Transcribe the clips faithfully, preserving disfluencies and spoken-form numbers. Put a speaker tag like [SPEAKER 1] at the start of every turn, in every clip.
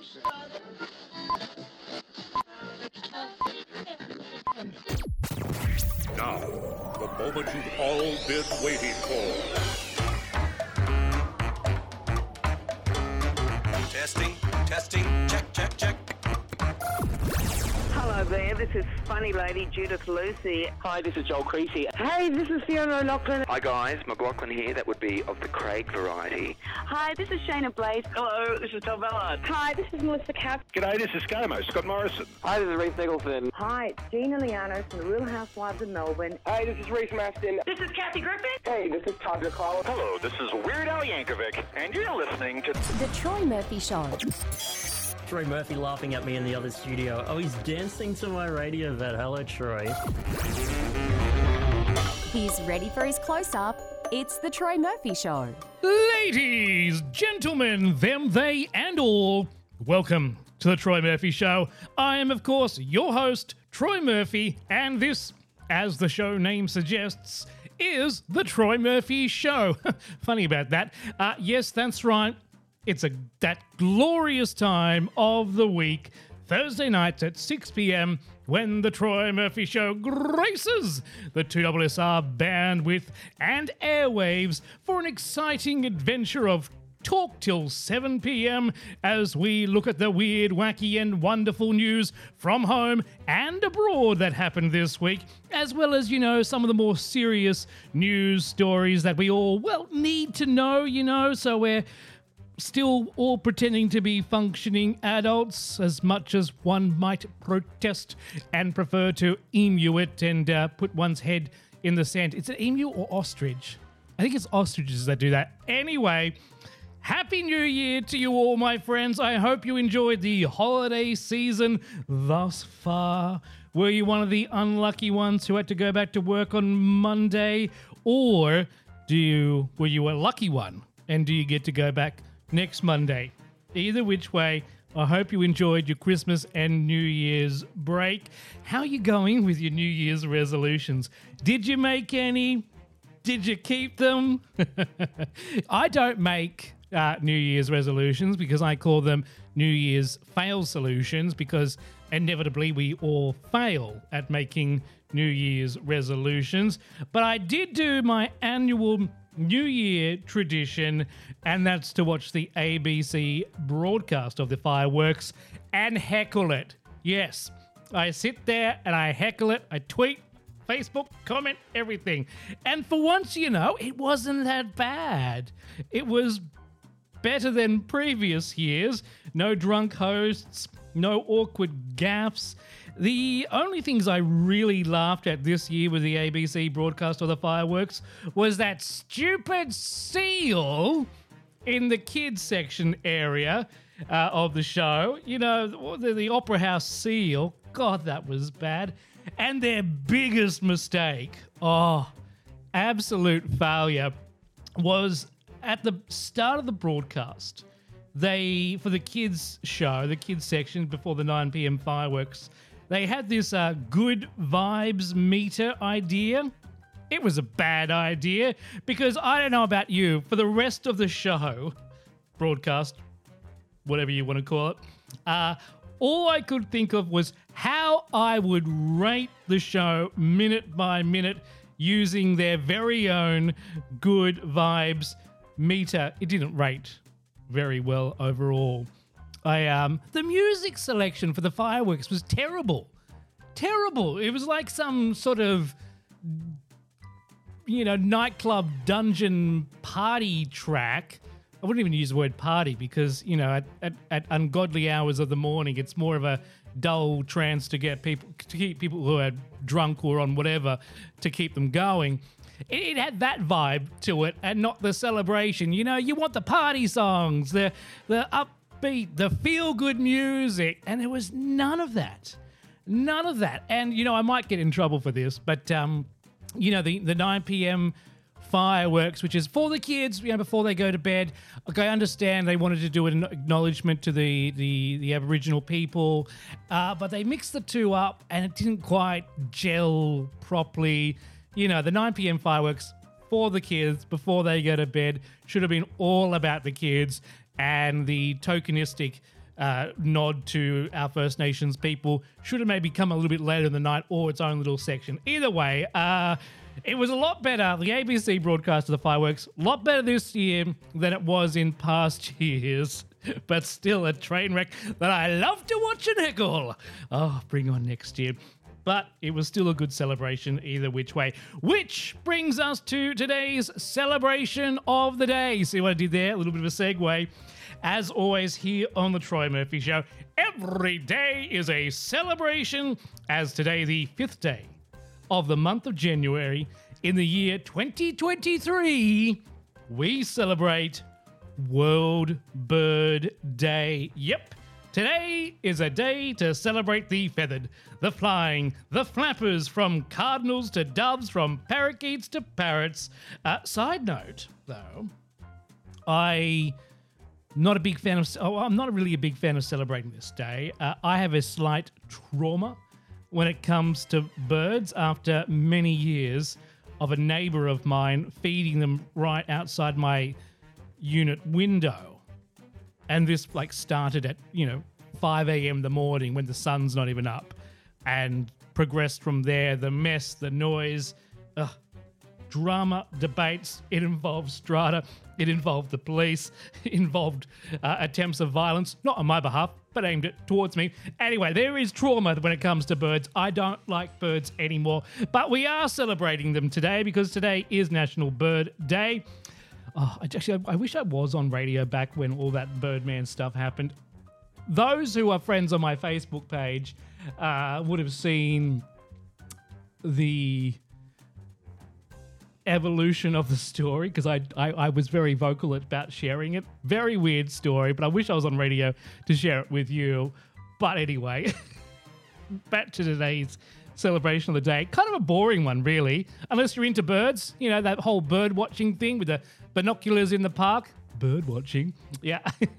[SPEAKER 1] Now, the moment you've all been waiting for.
[SPEAKER 2] Testing, testing, check, check, check.
[SPEAKER 3] Hello there, this is funny lady Judith Lucy.
[SPEAKER 4] Hi, this is Joel Creasy.
[SPEAKER 3] Hey, this is Fiona O'Loughlin.
[SPEAKER 5] Hi guys, McLaughlin here. That would be of the Craig variety.
[SPEAKER 6] Hi, this is Shayna Blaze.
[SPEAKER 3] Hello, this is Tom Ballard.
[SPEAKER 6] Hi, this is Melissa Capp.
[SPEAKER 7] G'day, this is ScoMo, Scott Morrison.
[SPEAKER 4] Hi, this is Reece Nicholson.
[SPEAKER 8] Hi, it's Gina Liano from the Real Housewives of Melbourne.
[SPEAKER 4] Hi, this is Reece Mastin.
[SPEAKER 6] This is Kathy Griffin.
[SPEAKER 4] Hey, this is Todd McCall.
[SPEAKER 7] Hello, this is Weird Al Yankovic, and you're listening to
[SPEAKER 9] The Troy Murphy Show.
[SPEAKER 10] Troy Murphy laughing at me in the other studio. Oh, he's dancing to my radio vet. Hello, Troy.
[SPEAKER 9] He's ready for his close-up. It's The Troy Murphy Show.
[SPEAKER 11] Ladies, gentlemen, them, they, and all, welcome to The Troy Murphy Show. I am, of course, your host, Troy Murphy, and this, as the show name suggests, is The Troy Murphy Show. Funny about that. Uh, yes, that's right. It's a that glorious time of the week, Thursday nights at six p.m, when the Troy Murphy Show graces the two S S R bandwidth and airwaves for an exciting adventure of talk till seven p.m. as we look at the weird, wacky and wonderful news from home and abroad that happened this week, as well as, you know, some of the more serious news stories that we all, well, need to know, you know, so we're still all pretending to be functioning adults as much as one might protest and prefer to emu it and uh, put one's head in the sand. Is it emu or ostrich? I think it's ostriches that do that. Anyway, Happy New Year to you all, my friends. I hope you enjoyed the holiday season thus far. Were you one of the unlucky ones who had to go back to work on Monday? Or do you were you a lucky one? And do you get to go back next Monday? Either which way, I hope you enjoyed your Christmas and New Year's break. How are you going with your New Year's resolutions? Did you make any? Did you keep them? I don't make uh, New Year's resolutions because I call them New Year's fail solutions, because inevitably we all fail at making New Year's resolutions. But I did do my annual New Year tradition, and that's to watch the A B C broadcast of the fireworks and heckle it. Yes, I sit there and I heckle it. I tweet, Facebook, comment, everything. And for once, you know, it wasn't that bad. It was better than previous years. No drunk hosts, no awkward gaffes. The only things I really laughed at this year with the A B C broadcast of the fireworks was that stupid seal in the kids section area uh, of the show. You know, the, the Opera House seal. God, that was bad. And their biggest mistake, oh, absolute failure, was at the start of the broadcast. They, for the kids show, the kids section before the nine p.m. fireworks, they had this uh, good vibes meter idea. It was a bad idea because I don't know about you, for the rest of the show, broadcast, whatever you want to call it, uh, all I could think of was how I would rate the show minute by minute using their very own good vibes meter. It didn't rate very well overall. I um the music selection for the fireworks was terrible. Terrible. It was like some sort of, you know, nightclub dungeon party track. I wouldn't even use the word party because, you know, at, at, at ungodly hours of the morning, it's more of a dull trance to get people, to keep people who are drunk or on whatever, to keep them going. It, it had that vibe to it and not the celebration. You know, you want the party songs, the the upbeat, the feel-good music, and there was none of that. None of that. And, you know, I might get in trouble for this, but, um, you know, the, the nine p.m. fireworks, which is for the kids, you know, before they go to bed. Look, I understand they wanted to do an acknowledgement to the the, the Aboriginal people, uh, but they mixed the two up and it didn't quite gel properly. You know, the nine p.m. fireworks for the kids before they go to bed should have been all about the kids, and the tokenistic uh, nod to our First Nations people. Should have maybe come a little bit later in the night or its own little section. Either way, uh, it was a lot better. The A B C broadcast of the fireworks, a lot better this year than it was in past years. But still a train wreck that I love to watch and heckle. Oh, bring on next year. But it was still a good celebration either which way. Which brings us to today's celebration of the day. See what I did there? A little bit of a segue. As always, here on the Troy Murphy Show, every day is a celebration, as today the fifth day of the month of January in the year twenty twenty-three, we celebrate World Bird Day. Yep. Today is a day to celebrate the feathered, the flying, the flappers, from cardinals to doves, from parakeets to parrots. Uh, side note, though, I not a big fan of. Oh, I'm not really a big fan of celebrating this day. Uh, I have a slight trauma when it comes to birds after many years of a neighbour of mine feeding them right outside my unit window. And this like started at, you know, five a.m. the morning when the sun's not even up, and progressed from there. The mess, the noise, ugh, drama, debates. It involved strata. It involved the police. It involved uh, attempts of violence, not on my behalf, but aimed it towards me. Anyway, there is trauma when it comes to birds. I don't like birds anymore, but we are celebrating them today because today is National Bird Day. Oh, I actually, I wish I was on radio back when all that Birdman stuff happened. Those who are friends on my Facebook page uh, would have seen the evolution of the story, because I, I I was very vocal about sharing it. Very weird story, but I wish I was on radio to share it with you. But anyway, back to today's celebration of the day. Kind of a boring one, really, unless you're into birds. You know, that whole bird watching thing with the binoculars in the park. Bird watching. Yeah.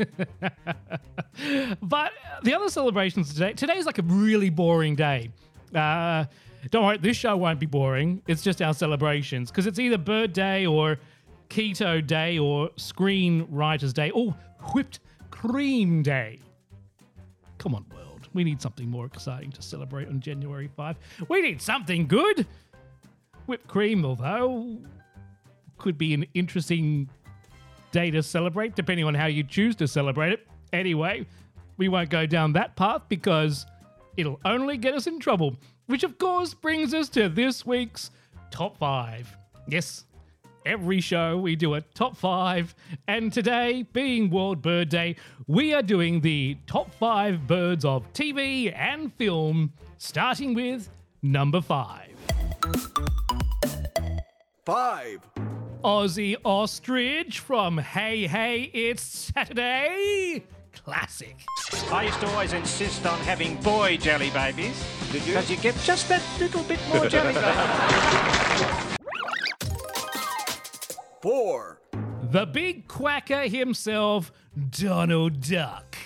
[SPEAKER 11] But the other celebrations today, today's like a really boring day. Uh, don't worry, this show won't be boring. It's just our celebrations, because it's either Bird Day or Keto Day or Screenwriters Day or Whipped Cream Day. Come on, world. We need something more exciting to celebrate on January fifth. We need something good. Whipped cream, although, could be an interesting day to celebrate, depending on how you choose to celebrate it. Anyway, we won't go down that path because it'll only get us in trouble. Which, of course, brings us to this week's Top five. Yes, every show we do a Top five. And today, being World Bird Day, we are doing the Top five birds of T V and film, starting with number five.
[SPEAKER 12] Five.
[SPEAKER 11] Aussie Ostrich from Hey Hey It's Saturday. Classic.
[SPEAKER 7] I used to always insist on having boy jelly babies. Did you? Because you get just that little bit more jelly baby.
[SPEAKER 12] Four.
[SPEAKER 11] The big quacker himself, Donald Duck.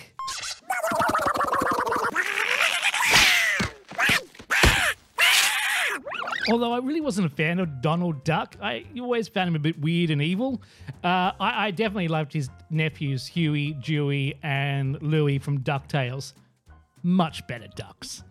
[SPEAKER 11] Although I really wasn't a fan of Donald Duck, I always found him a bit weird and evil. Uh, I, I definitely loved his nephews, Huey, Dewey, and Louie from DuckTales. Much better ducks.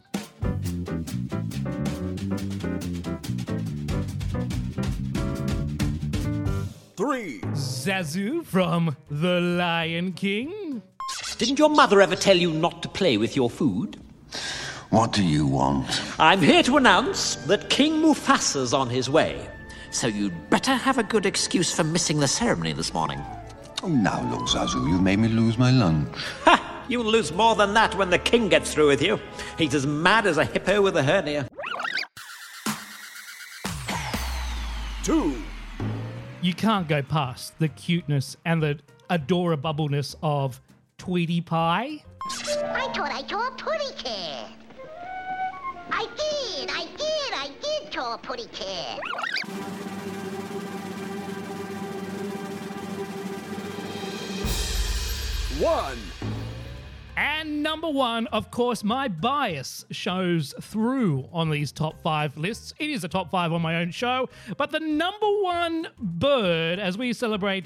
[SPEAKER 12] Three.
[SPEAKER 11] Zazu from The Lion King.
[SPEAKER 13] Didn't your mother ever tell you not to play with your food?
[SPEAKER 14] What do you want?
[SPEAKER 13] I'm here to announce that King Mufasa's on his way. So you'd better have a good excuse for missing the ceremony this morning.
[SPEAKER 14] Oh, now look, Zazu, you've made me lose my lunch.
[SPEAKER 13] Ha! You'll lose more than that when the king gets through with you. He's as mad as a hippo with a hernia.
[SPEAKER 12] Two.
[SPEAKER 11] You can't go past the cuteness and the adorableness of Tweety Pie.
[SPEAKER 15] I thought I saw a putty cat. I did, I did, I did saw a putty cat.
[SPEAKER 12] One.
[SPEAKER 11] And number one, of course, my bias shows through on these top five lists. It is a top five on my own show, but the number one bird as we celebrate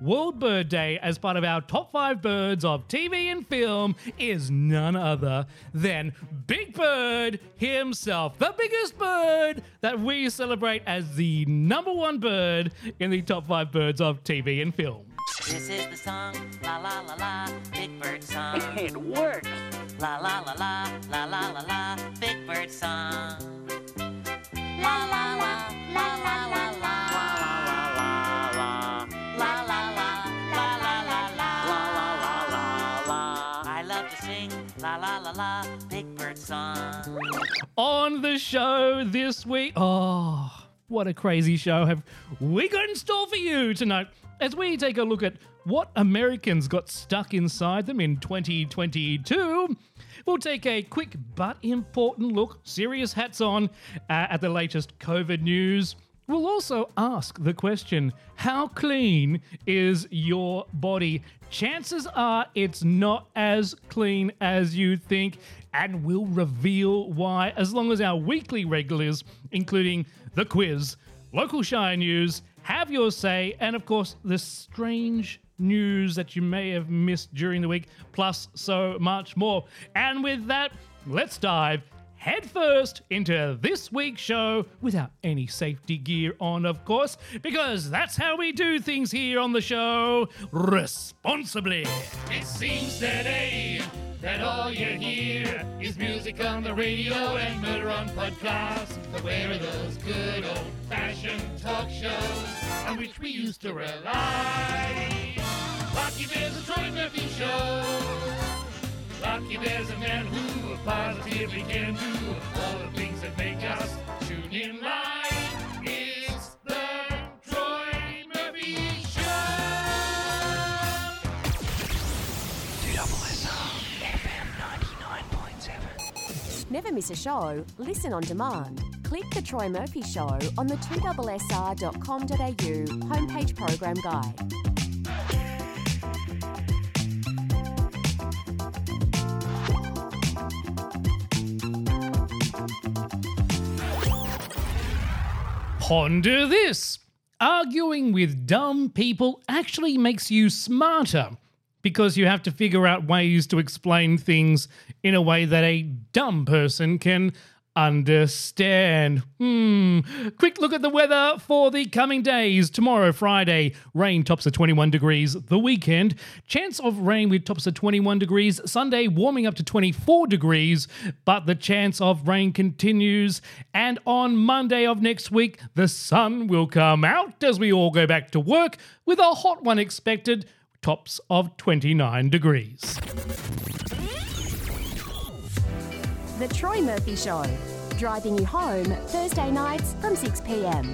[SPEAKER 11] World Bird Day as part of our top five birds of T V and film is none other than Big Bird himself, the biggest bird that we celebrate as the number one bird in the top five birds of T V and film.
[SPEAKER 16] This is the song, la la la la, Big Bird song.
[SPEAKER 4] It works.
[SPEAKER 16] La la la la, la la la la, Big Bird song. La la la, la la la la, la la la, la la la, la la la la, la la. I love to sing la la la la, Big Bird song.
[SPEAKER 11] On the show this week, oh, what a crazy show have we got in store for you tonight as we take a look at what Americans got stuck inside them in twenty twenty-two. We'll take a quick but important look, serious hats on, uh, at the latest COVID news. We'll also ask the question, how clean is your body? Chances are it's not as clean as you think, and we'll reveal why, as long as our weekly regulars, including the quiz, local Shire news, have your say, and of course the strange news that you may have missed during the week, plus so much more. And with that, let's dive headfirst into this week's show without any safety gear on, of course, because that's how we do things here on the show, responsibly.
[SPEAKER 17] It seems today that all you hear is music on the radio and murder on podcasts. But where are those good old-fashioned talk shows on which we used to rely? Lucky Bear's a Troy Murphy show. Lucky Bear's a man who positively can do all the things that make us tune in live. It's the Troy Murphy Show.
[SPEAKER 18] two S R F M ninety-nine point seven.
[SPEAKER 9] Never miss a show? Listen on demand. Click The Troy Murphy Show on the two S S R dot com dot a u homepage program guide.
[SPEAKER 11] Ponder this. Arguing with dumb people actually makes you smarter because you have to figure out ways to explain things in a way that a dumb person can understand. Hmm. Quick look at the weather for the coming days. Tomorrow, Friday, rain tops at twenty-one degrees. The weekend, chance of rain with tops at twenty-one degrees. Sunday, warming up to twenty-four degrees, but the chance of rain continues. And on Monday of next week, the sun will come out as we all go back to work with a hot one expected, tops of twenty-nine degrees.
[SPEAKER 9] The Troy Murphy Show, driving you home Thursday nights from six p m.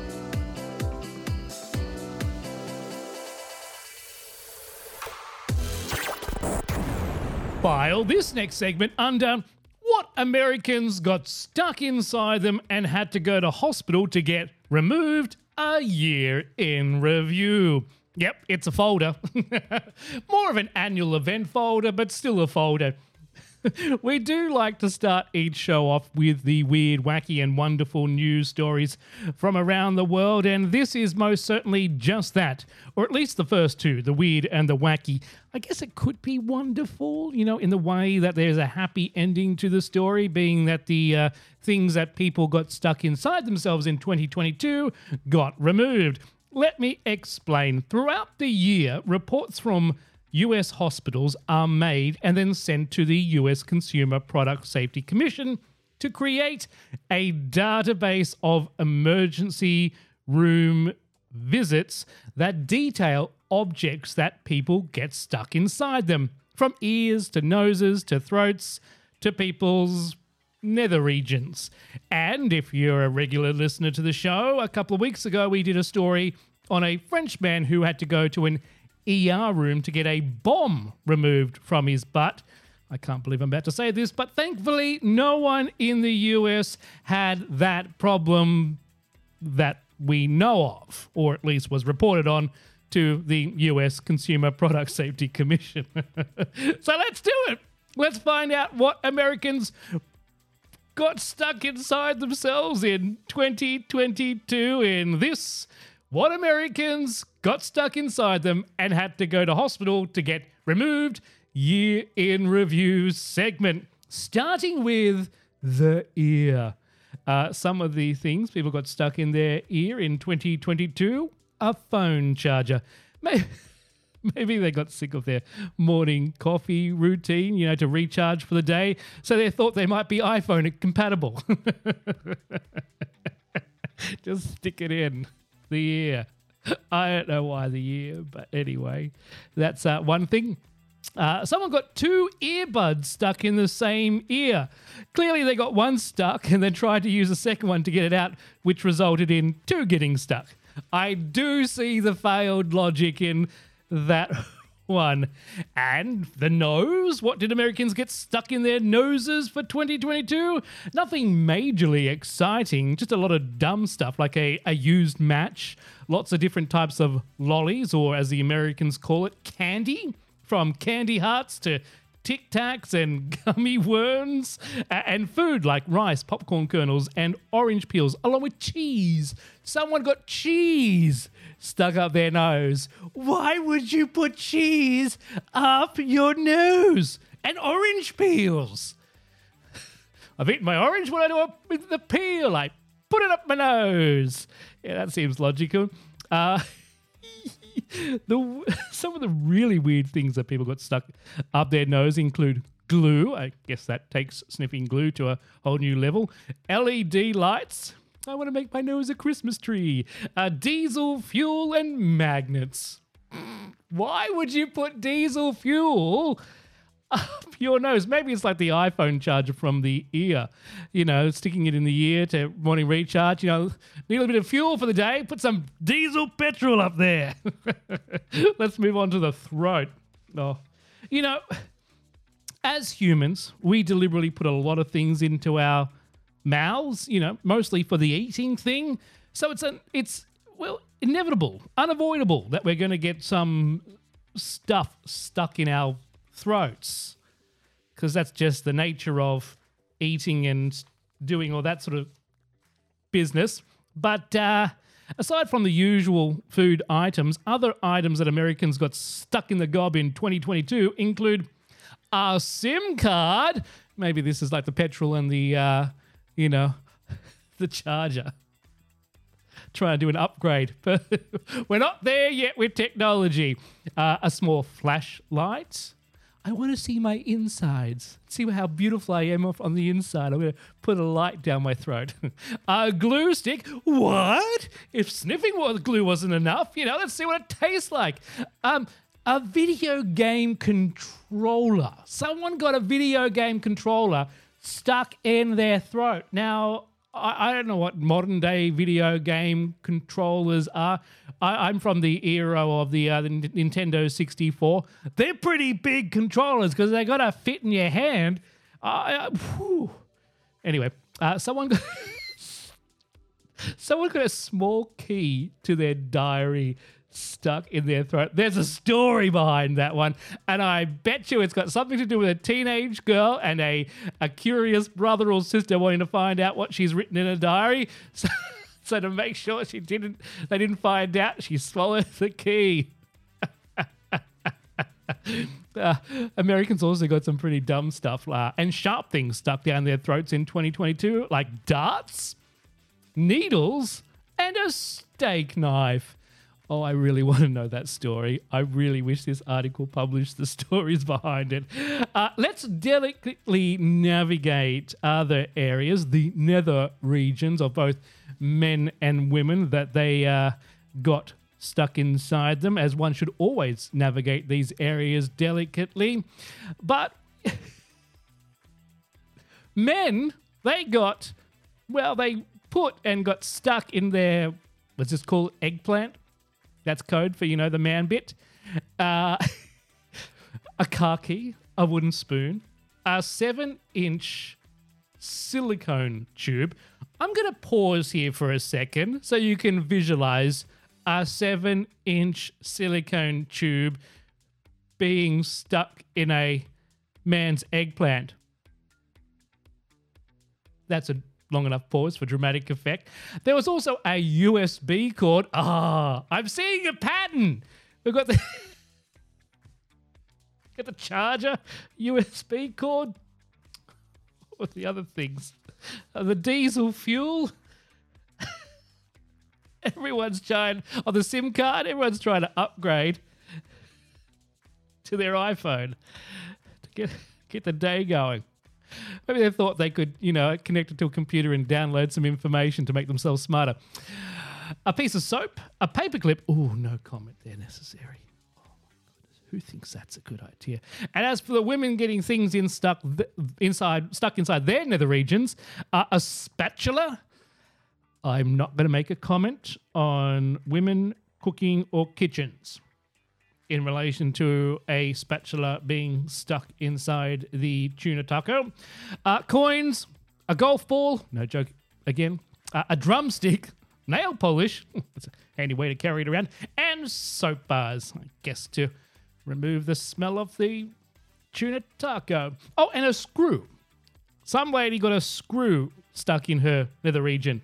[SPEAKER 11] File this next segment under what Americans got stuck inside them and had to go to hospital to get removed a year in review. Yep, it's a folder. More of an annual event folder, but still a folder. We do like to start each show off with the weird, wacky and wonderful news stories from around the world, and this is most certainly just that, or at least the first two, the weird and the wacky. I guess it could be wonderful, you know, in the way that there's a happy ending to the story, being that the uh, things that people got stuck inside themselves in twenty twenty-two got removed. Let me explain. Throughout the year, reports from U S hospitals are made and then sent to the U S Consumer Product Safety Commission to create a database of emergency room visits that detail objects that people get stuck inside them, from ears to noses to throats to people's nether regions. And if you're a regular listener to the show, a couple of weeks ago we did a story on a French man who had to go to an E R room to get a bomb removed from his butt. I can't believe I'm about to say this, but thankfully no one in the U S had that problem that we know of, or at least was reported on to the U S Consumer Product Safety Commission. So let's do it. Let's find out what Americans got stuck inside themselves in twenty twenty-two in this what Americans got stuck inside them and had to go to hospital to get removed. Year in Review segment, starting with the ear. Uh, some of the things people got stuck in their ear in twenty twenty-two, a phone charger. Maybe, maybe they got sick of their morning coffee routine, you know, to recharge for the day, so they thought they might be iPhone compatible. Just stick it in the ear. I don't know why the ear, but anyway, that's uh, one thing. Uh, someone got two earbuds stuck in the same ear. Clearly they got one stuck and then tried to use the second one to get it out, which resulted in two getting stuck. I do see the failed logic in that one. And the nose? What did Americans get stuck in their noses for twenty twenty-two? Nothing majorly exciting, just a lot of dumb stuff like a, a used match, lots of different types of lollies, or as the Americans call it, candy. From candy hearts to Tic Tacs and gummy worms, uh, and food like rice, popcorn kernels, and orange peels, along with cheese. Someone got cheese stuck up their nose. Why would you put cheese up your nose? And orange peels. I've eaten my orange. What do I do with the peel? I put it up my nose. Yeah, that seems logical. Uh... The, some of the really weird things that people got stuck up their nose include glue. I guess that takes sniffing glue to a whole new level. L E D lights. I want to make my nose a Christmas tree. Uh, diesel fuel and magnets. Why would you put diesel fuel up your nose? Maybe it's like the iPhone charger from the ear, you know, sticking it in the ear to morning recharge. You know, need a little bit of fuel for the day, put some diesel petrol up there. Let's move on to the throat. Oh, you know, as humans, we deliberately put a lot of things into our mouths, you know, mostly for the eating thing. So it's an, it's, well, inevitable, unavoidable that we're going to get some stuff stuck in our throats, because that's just the nature of eating and doing all that sort of business. But uh, aside from the usual food items, other items that Americans got stuck in the gob in twenty twenty-two include a SIM card. Maybe this is like the petrol and the, uh, you know, the charger. Trying to do an upgrade, but we're not there yet with technology. Uh, a small flashlight. I want to see my insides. See how beautiful I am off on the inside. I'm going to put a light down my throat. A glue stick. What? If sniffing glue wasn't enough, you know, let's see what it tastes like. Um, a video game controller. Someone got a video game controller stuck in their throat. Now, I, I don't know what modern day video game controllers are. I, I'm from the era of the, uh, the Nintendo sixty-four. They're pretty big controllers because they got to fit in your hand. Uh, uh, anyway, uh, someone got someone got a small key to their diary stuck in their throat. There's a story behind that one, and I bet you it's got something to do with a teenage girl and a, a curious brother or sister wanting to find out what she's written in a diary. So, so to make sure she didn't, they didn't find out, she swallowed the key. uh, Americans also got some pretty dumb stuff uh, and sharp things stuck down their throats in twenty twenty-two, like darts, needles, and a steak knife. Oh, I really want to know that story. I really wish this article published the stories behind it. Uh, let's delicately navigate other areas, the nether regions of both men and women that they uh, got stuck inside them, as one should always navigate these areas delicately. But men, they got, well, they put and got stuck in their, let's just call it eggplant. That's code for, you know, the man bit. Uh, a car key, a wooden spoon, a seven-inch silicone tube. I'm going to pause here for a second so you can visualize a seven-inch silicone tube being stuck in a man's eggplant. That's a long enough pause for dramatic effect. There was also a U S B cord. Ah, I'm seeing a pattern. We've got the got the charger, U S B cord. What were the other things? Uh, the diesel fuel. Everyone's trying on the SIM card. Everyone's trying to upgrade to their iPhone to get get the day going. Maybe they thought they could, you know, connect it to a computer and download some information to make themselves smarter. A piece of soap, a paperclip. Oh, no comment there necessary. Oh my goodness, who thinks that's a good idea? And as for the women getting things in stuck th- inside, stuck inside their nether regions, uh, a spatula. I'm not going to make a comment on women cooking or kitchens in relation to a spatula being stuck inside the tuna taco. Uh, coins, a golf ball, no joke again, uh, a drumstick, nail polish, it's a handy way to carry it around, and soap bars, I guess to remove the smell of the tuna taco. Oh, and a screw. Some lady got a screw stuck in her nether region.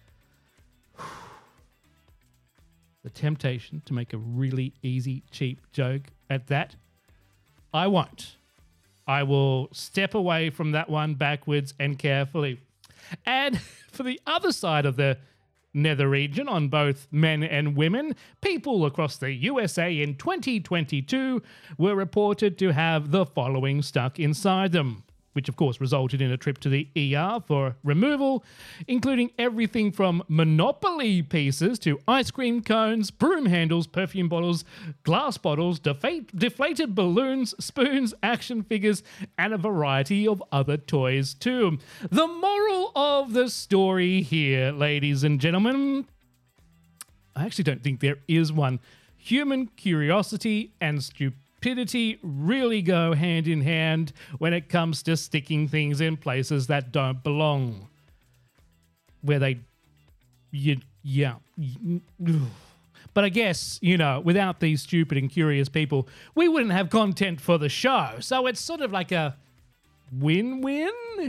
[SPEAKER 11] The temptation to make a really easy, cheap joke at that, I won't. I will step away from that one backwards and carefully. And for the other side of the nether region, on both men and women, people across the U S A in twenty twenty-two were reported to have the following stuck inside them, which of course resulted in a trip to the E R for removal, including everything from Monopoly pieces to ice cream cones, broom handles, perfume bottles, glass bottles, defa- deflated balloons, spoons, action figures, and a variety of other toys too. The moral of the story here, ladies and gentlemen, I actually don't think there is one. Human curiosity and stupidity Stupidity really go hand in hand when it comes to sticking things in places that don't belong. Where they, you, yeah. But I guess, you know, without these stupid and curious people, we wouldn't have content for the show. So it's sort of like a win-win.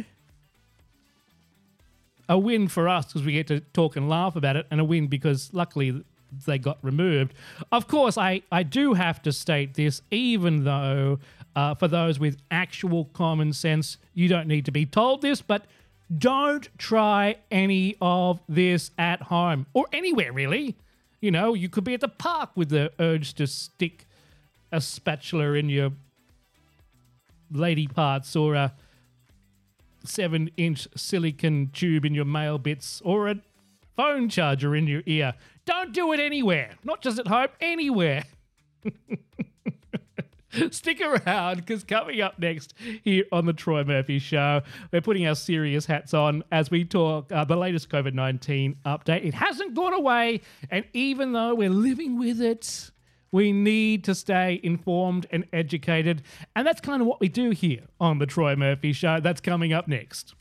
[SPEAKER 11] A win for us because we get to talk and laugh about it, and a win because luckily they got removed. Of course, I, I do have to state this, even though uh, for those with actual common sense, you don't need to be told this, but don't try any of this at home or anywhere, really. You know, you could be at the park with the urge to stick a spatula in your lady parts or a seven-inch silicone tube in your male bits or a phone charger in your ear. Don't do it anywhere. Not just at home, anywhere. Stick around, because coming up next here on the Troy Murphy Show, we're putting our serious hats on as we talk uh, the latest COVID nineteen update. It hasn't gone away, and even though we're living with it, we need to stay informed and educated, and that's kind of what we do here on the Troy Murphy Show. That's coming up next.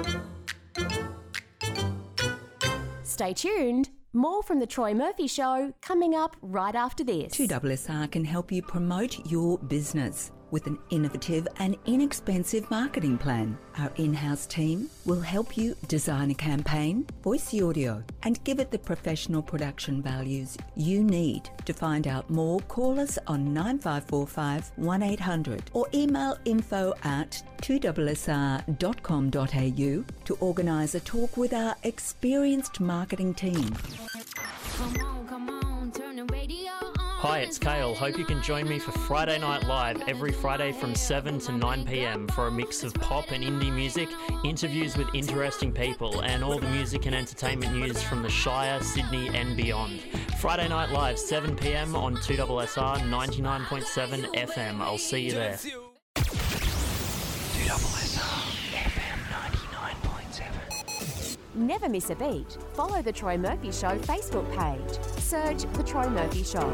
[SPEAKER 9] Stay tuned. More from The Troy Murphy Show coming up right after this.
[SPEAKER 19] two S S R can help you promote your business with an innovative and inexpensive marketing plan. Our in-house team will help you design a campaign, voice the audio, and give it the professional production values you need. To find out more, call us on nine five four five, one eight hundred or email info at two S S R dot com dot a u to organise a talk with our experienced marketing team.
[SPEAKER 20] Come on, come on, turn the radio on.
[SPEAKER 10] Hi, it's Kale. Hope you can join me for Friday Night Live every Friday from seven to nine p.m. for a mix of pop and indie music, interviews with interesting people, and all the music and entertainment news from the Shire, Sydney and beyond. Friday Night Live, seven p.m. on two S S R ninety-nine point seven F M. I'll see you there.
[SPEAKER 18] two S S R F M ninety-nine point seven.
[SPEAKER 9] Never miss a beat. Follow The Troy Murphy Show Facebook page. Search The Troy Murphy Show.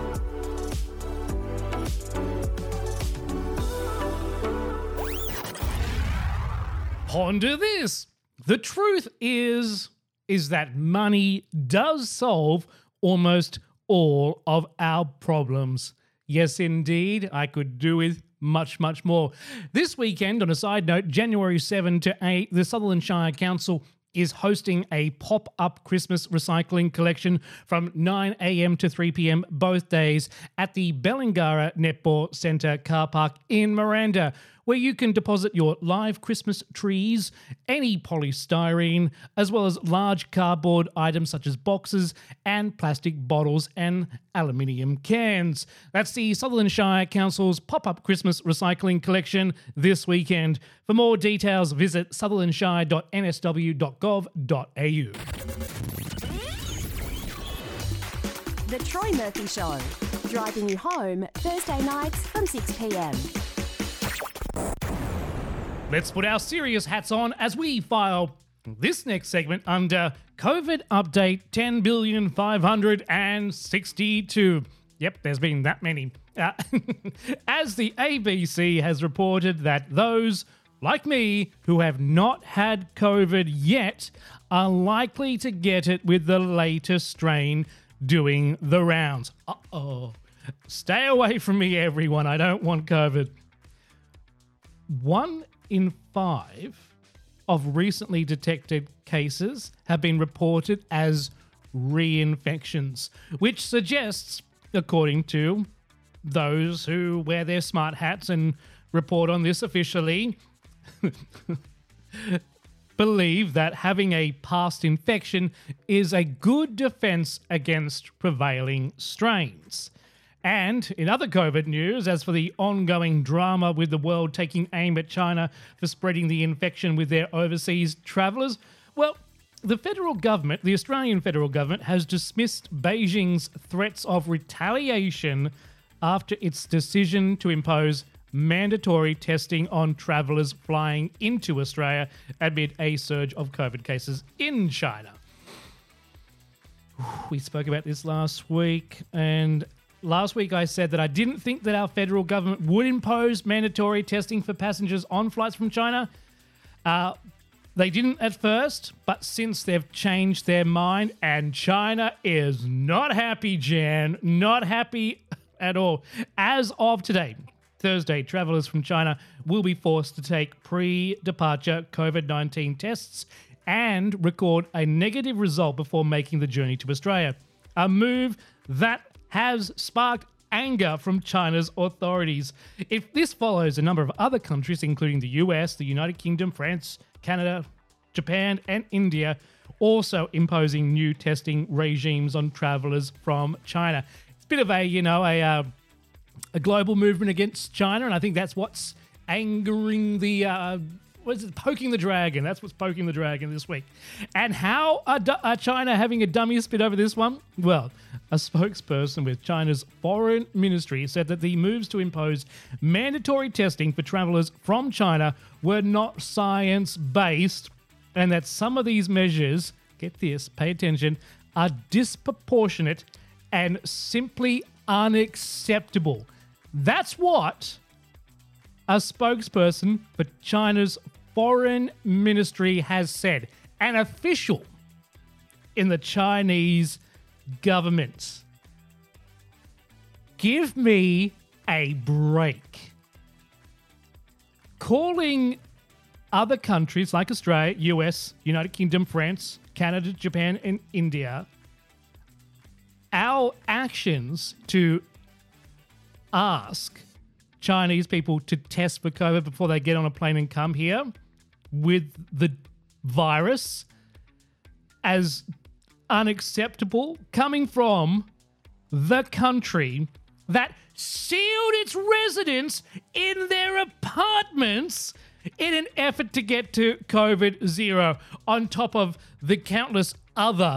[SPEAKER 11] Ponder this. The truth is, is that money does solve almost all of our problems. Yes, indeed, I could do with much, much more. This weekend, on a side note, January seventh to eighth, the Sutherland Shire Council is hosting a pop-up Christmas recycling collection from nine a.m. to three p.m. both days at the Bellingara Netball Centre car park in Miranda, where you can deposit your live Christmas trees, any polystyrene, as well as large cardboard items such as boxes and plastic bottles and aluminium cans. That's the Sutherland Shire Council's pop-up Christmas recycling collection this weekend. For more details, visit sutherland shire dot n s w dot gov dot a u.
[SPEAKER 9] The Troy Murphy Show, driving you home Thursday nights from six p.m.
[SPEAKER 11] Let's put our serious hats on as we file this next segment under COVID update ten billion five hundred sixty-two. Yep, there's been that many. Uh, as the A B C has reported that those, like me, who have not had COVID yet are likely to get it with the latest strain doing the rounds. Uh-oh. Stay away from me, everyone. I don't want COVID. One in five of recently detected cases have been reported as reinfections, which suggests, according to those who wear their smart hats and report on this officially, believe that having a past infection is a good defense against prevailing strains. And in other COVID news, as for the ongoing drama with the world taking aim at China for spreading the infection with their overseas travellers, well, the federal government, the Australian federal government, has dismissed Beijing's threats of retaliation after its decision to impose mandatory testing on travellers flying into Australia amid a surge of COVID cases in China. We spoke about this last week, and last week I said that I didn't think that our federal government would impose mandatory testing for passengers on flights from China. Uh, they didn't at first, but since they've changed their mind, and China is not happy, Jan, not happy at all. As of today, Thursday, travellers from China will be forced to take pre-departure COVID nineteen tests and record a negative result before making the journey to Australia. A move that has sparked anger from China's authorities. If this follows a number of other countries, including the U S, the United Kingdom, France, Canada, Japan, and India, also imposing new testing regimes on travellers from China. It's a bit of a, you know, a uh, a global movement against China, and I think that's what's angering the, uh, what is it, poking the dragon. That's what's poking the dragon this week. And how are, du- are China having a dummy spit over this one? Well, a spokesperson with China's foreign ministry said that the moves to impose mandatory testing for travellers from China were not science-based, and that some of these measures, get this, pay attention, are disproportionate and simply unacceptable. That's what a spokesperson for China's foreign ministry has said. An official in the Chinese government. Give me a break. Calling other countries like Australia, U S, United Kingdom, France, Canada, Japan, and India, our actions to ask Chinese people to test for COVID before they get on a plane and come here with the virus as unacceptable, coming from the country that sealed its residents in their apartments in an effort to get to COVID zero, on top of the countless other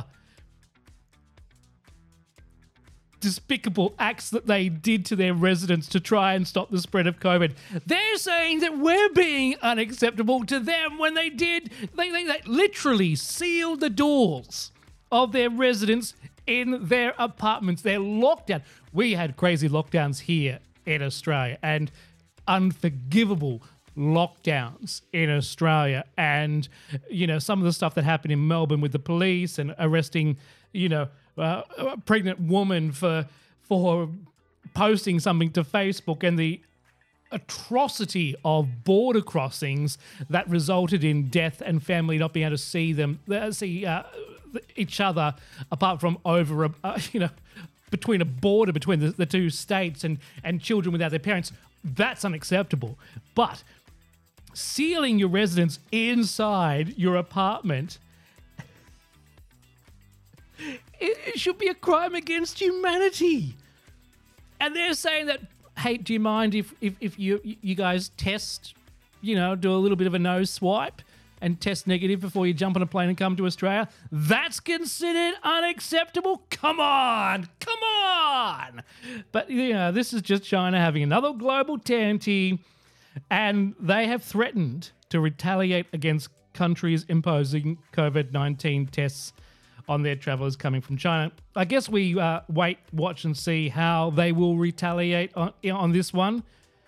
[SPEAKER 11] despicable acts that they did to their residents to try and stop the spread of COVID. They're saying that we're being unacceptable to them when they did, they, they, they literally sealed the doors of their residents in their apartments. They're locked down. We had crazy lockdowns here in Australia and unforgivable lockdowns in Australia. And, you know, some of the stuff that happened in Melbourne with the police and arresting, you know, Uh, a pregnant woman for for posting something to Facebook, and the atrocity of border crossings that resulted in death and family not being able to see them, uh, see uh, each other apart from over, a, uh, you know, between a border between the, the two states and, and children without their parents, that's unacceptable. But sealing your residence inside your apartment, it, it should be a crime against humanity. And they're saying that, hey, do you mind if, if, if you you guys test, you know, do a little bit of a nose swipe and test negative before you jump on a plane and come to Australia? That's considered unacceptable? Come on! Come on! But, you know, this is just China having another global tanty, and they have threatened to retaliate against countries imposing COVID nineteen tests on their travellers coming from China. I guess we uh, wait, watch and see how they will retaliate on, on this one.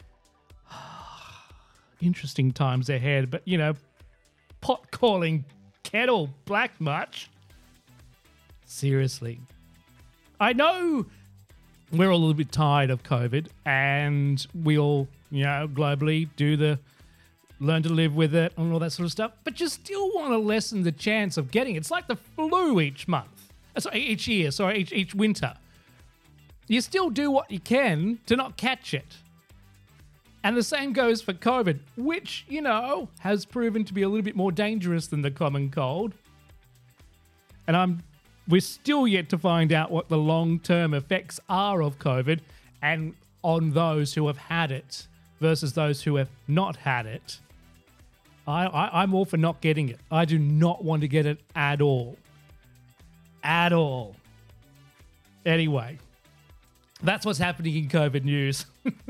[SPEAKER 11] Interesting times ahead, but, you know, pot calling kettle black much? Seriously. I know we're all a little bit tired of COVID, and we all, you know, globally do the learn to live with it and all that sort of stuff, but you still want to lessen the chance of getting it. It's like the flu each month. Uh, sorry, each year, sorry, each, each winter. You still do what you can to not catch it. And the same goes for COVID, which, you know, has proven to be a little bit more dangerous than the common cold. And I'm we're still yet to find out what the long-term effects are of COVID and on those who have had it versus those who have not had it. I, I, I'm all for not getting it. I do not want to get it at all. At all. Anyway, that's what's happening in COVID news.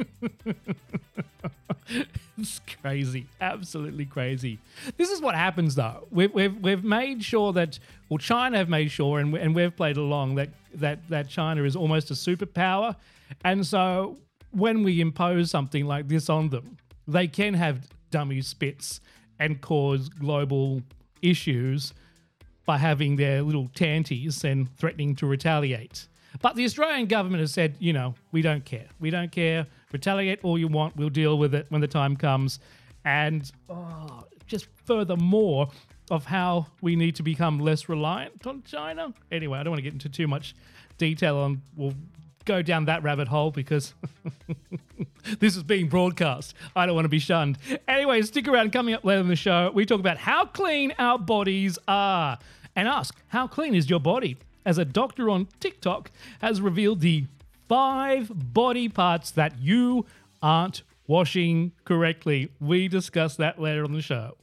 [SPEAKER 11] It's crazy. Absolutely crazy. This is what happens, though. We've, we've, we've made sure that, well, China have made sure, and, and we've played along, that, that, that China is almost a superpower. And so when we impose something like this on them, they can have dummy spits and cause global issues by having their little tanties and threatening to retaliate. But the Australian government has said, you know, we don't care. We don't care. Retaliate all you want. We'll deal with it when the time comes. And oh, just furthermore of how we need to become less reliant on China. Anyway, I don't want to get into too much detail on, we'll go down that rabbit hole because this is being broadcast. I don't want to be shunned. Anyway, stick around. Coming up later in the show, we talk about how clean our bodies are and ask, how clean is your body? As a doctor on TikTok has revealed the five body parts that you aren't washing correctly. We discuss that later on the show.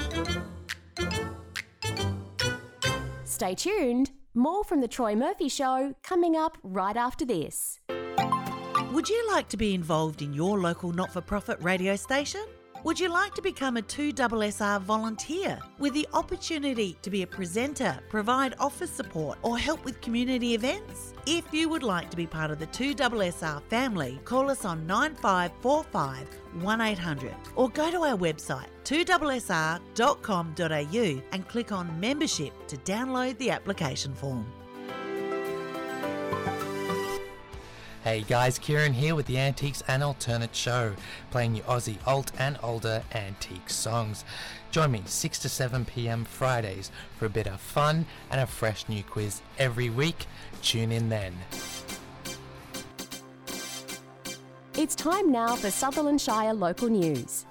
[SPEAKER 9] Stay tuned. More from The Troy Murphy Show coming up right after this.
[SPEAKER 21] Would you like to be involved in your local not-for-profit radio station? Would you like to become a two S S R volunteer with the opportunity to be a presenter, provide office support or help with community events? If you would like to be part of the two S S R family, call us on nine five four five, one eight hundred or go to our website two S S R dot com dot a u and click on membership to download the application form.
[SPEAKER 22] Hey guys, Kieran here with the Antiques and Alternate Show, playing you Aussie alt and older antique songs. Join me six to seven p.m. Fridays for a bit of fun and a fresh new quiz every week. Tune in then.
[SPEAKER 9] It's time now for Sutherland Shire local news.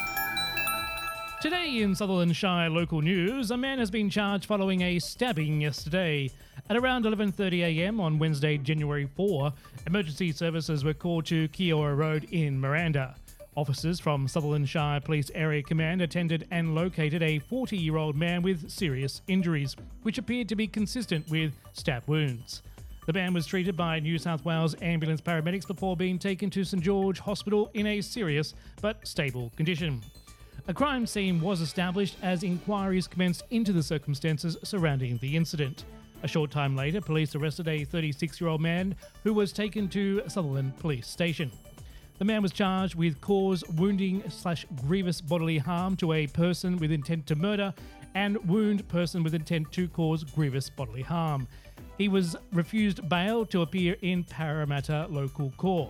[SPEAKER 11] Today in Sutherland Shire local news, a man has been charged following a stabbing yesterday. At around eleven thirty a.m. on Wednesday, January fourth, emergency services were called to Kiora Road in Miranda. Officers from Sutherland Shire Police Area Command attended and located a forty-year-old man with serious injuries, which appeared to be consistent with stab wounds. The man was treated by New South Wales ambulance paramedics before being taken to St George Hospital in a serious but stable condition. A crime scene was established as inquiries commenced into the circumstances surrounding the incident. A short time later, police arrested a thirty-six-year-old man who was taken to Sutherland Police Station. The man was charged with cause wounding slash grievous bodily harm to a person with intent to murder and wound person with intent to cause grievous bodily harm. He was refused bail to appear in Parramatta Local Court.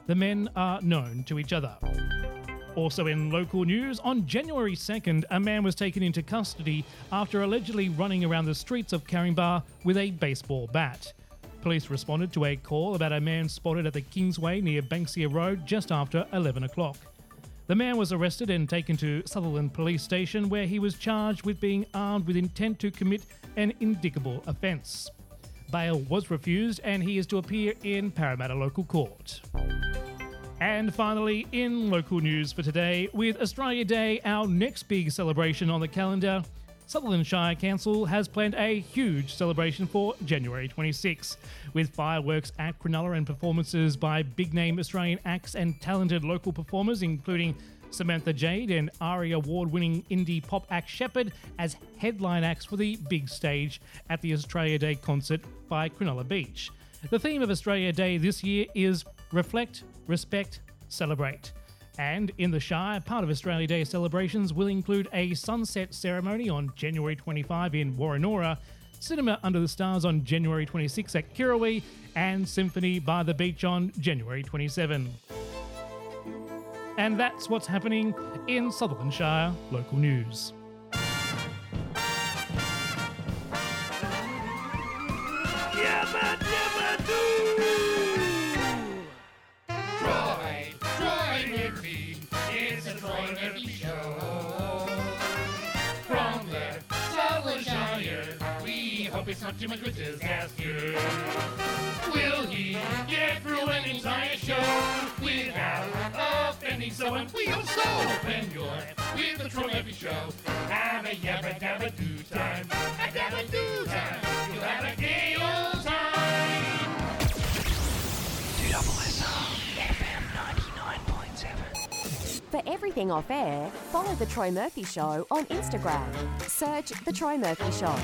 [SPEAKER 11] The men are known to each other. Also in local news, on January second, a man was taken into custody after allegedly running around the streets of Caringbah with a baseball bat. Police responded to a call about a man spotted at the Kingsway near Banksia Road just after eleven o'clock. The man was arrested and taken to Sutherland Police Station, where he was charged with being armed with intent to commit an indictable offence. Bail was refused and he is to appear in Parramatta Local Court. And finally, in local news for today, with Australia Day, our next big celebration on the calendar, Sutherland Shire Council has planned a huge celebration for January twenty-sixth, with fireworks at Cronulla and performances by big-name Australian acts and talented local performers, including Samantha Jade and ARIA award-winning indie pop act Shepherd as headline acts for the big stage at the Australia Day concert by Cronulla Beach. The theme of Australia Day this year is Reflect, Respect, Celebrate. And in the Shire, part of Australia Day celebrations will include a sunset ceremony on January twenty-fifth in Warrenora, cinema under the stars on January twenty-sixth at Kirrawee, and symphony by the beach on January twenty-seventh. And that's what's happening in Sutherland Shire local news.
[SPEAKER 17] Yabba dabba doo! Troy, Troy Murphy, it's a Troy Murphy show. From the Sutherland Shire, we hope it's not too much of a disaster. Will he get through an entire show without offending someone? We hope so. When you're with the Troy Murphy show, have a yabba dabba doo time. A dabba doo time. You'll have a gay old time.
[SPEAKER 18] two S R F M ninety-nine point seven.
[SPEAKER 9] For everything off air, follow The Troy Murphy Show on Instagram. Search The Troy Murphy Show.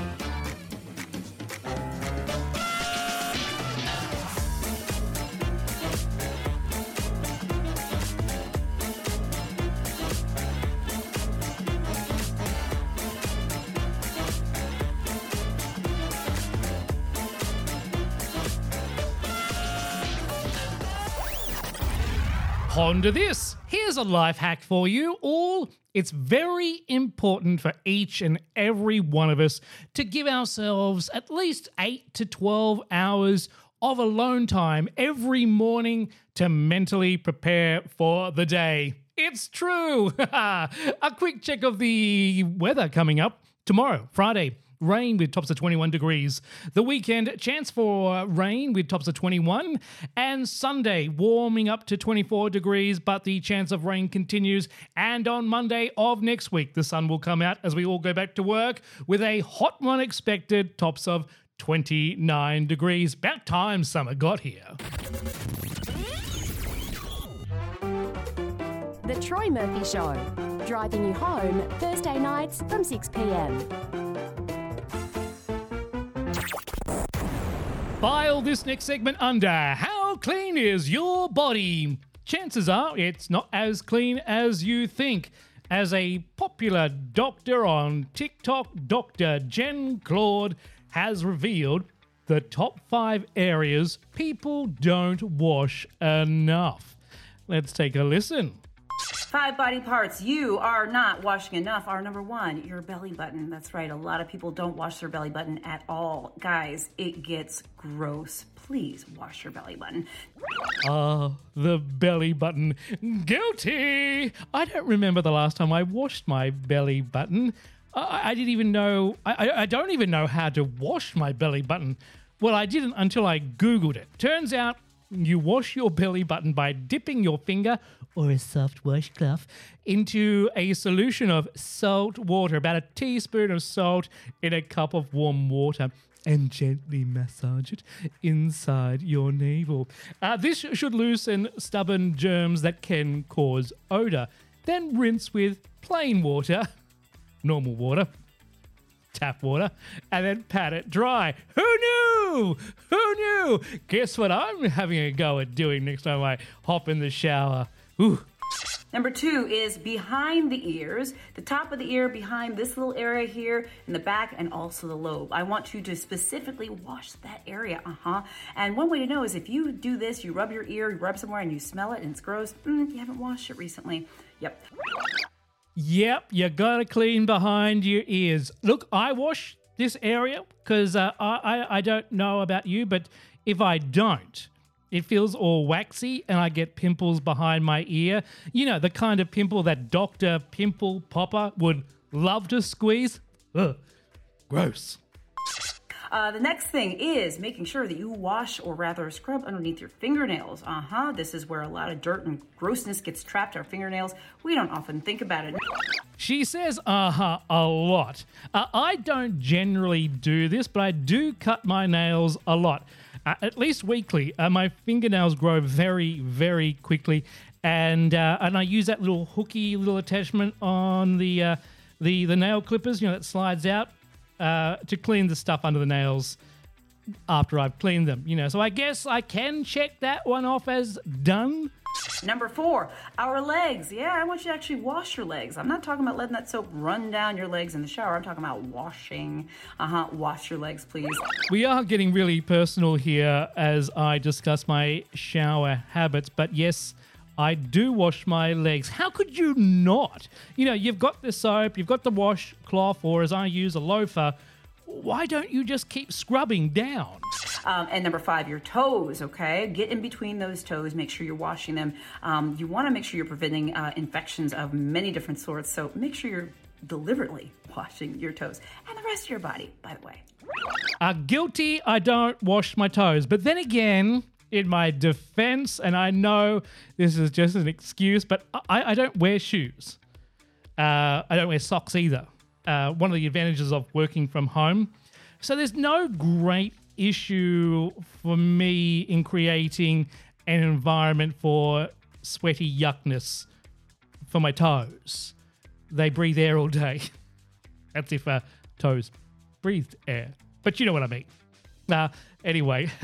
[SPEAKER 11] Ponder this. Here's a life hack for you all. It's very important for each and every one of us to give ourselves at least eight to twelve hours of alone time every morning to mentally prepare for the day. It's true. A quick check of the weather coming up tomorrow, Friday. Rain with tops of twenty-one degrees. The weekend, chance for rain with tops of twenty-one. And Sunday, warming up to twenty-four degrees, but the chance of rain continues. And on Monday of next week, the sun will come out as we all go back to work with a hot one expected, tops of twenty-nine degrees. About time summer got here.
[SPEAKER 9] The Troy Murphy Show, driving you home Thursday nights from six p.m.
[SPEAKER 11] File this next segment under How Clean Is Your Body? Chances are it's not as clean as you think. As a popular doctor on TikTok, Doctor Jen Claude has revealed the top five areas people don't wash enough. Let's take a listen.
[SPEAKER 1] Five body parts you are not washing enough are number one, your belly button. That's right. A lot of people don't wash their belly button at all. Guys, it gets gross. Please wash your belly button.
[SPEAKER 11] Ah, the belly button. Guilty! I don't remember the last time I washed my belly button. I, I didn't even know, I, I don't even know how to wash my belly button. Well, I didn't until I Googled it. Turns out you wash your belly button by dipping your finger or a soft washcloth into a solution of salt water, about a teaspoon of salt in a cup of warm water, and gently massage it inside your navel. Uh, this should loosen stubborn germs that can cause odour. Then rinse with plain water, normal water, tap water, and then pat it dry. Who knew? Who knew? Guess what I'm having a go at doing next time I hop in the shower? Ooh.
[SPEAKER 1] Number two is behind the ears, the top of the ear, behind this little area here, in the back, and also the lobe. I want you to specifically wash that area, uh-huh. And one way to know is if you do this, you rub your ear, you rub somewhere and you smell it and it's gross, mm, you haven't washed it recently. Yep.
[SPEAKER 11] Yep, you gotta clean behind your ears. Look, I wash this area because uh, I, I, I don't know about you, but if I don't, it feels all waxy and I get pimples behind my ear. You know, the kind of pimple that Doctor Pimple Popper would love to squeeze. Ugh, gross.
[SPEAKER 1] Uh, the next thing is making sure that you wash or rather scrub underneath your fingernails. Uh-huh, this is where a lot of dirt and grossness gets trapped our fingernails. We don't often think about it.
[SPEAKER 11] She says uh-huh a lot. Uh, I don't generally do this, but I do cut my nails a lot. Uh, at least weekly. Uh, my fingernails grow very, very quickly, and uh, and I use that little hooky little attachment on the uh, the the nail clippers, you know, that slides out uh, to clean the stuff under the nails after I've cleaned them. You know, so I guess I can check that one off as done.
[SPEAKER 1] Number four, our legs. Yeah, I want you to actually wash your legs. I'm not talking about letting that soap run down your legs in the shower. I'm talking about washing. Uh-huh, wash your legs, please.
[SPEAKER 11] We are getting really personal here as I discuss my shower habits, but yes, I do wash my legs. How could you not? You know, you've got the soap, you've got the washcloth, or as I use, a loofah. Why don't you just keep scrubbing down?
[SPEAKER 1] Um, and number five, your toes, okay? Get in between those toes. Make sure you're washing them. Um, you want to make sure you're preventing uh, infections of many different sorts, so make sure you're deliberately washing your toes and the rest of your body, by the way.
[SPEAKER 11] Uh, guilty, I don't wash my toes. But then again, in my defense, and I know this is just an excuse, but I, I don't wear shoes. Uh, I don't wear socks either. Uh, one of the advantages of working from home. So there's no great issue for me in creating an environment for sweaty yuckness for my toes. They breathe air all day. That's if uh, toes breathed air. But you know what I mean. Uh, anyway,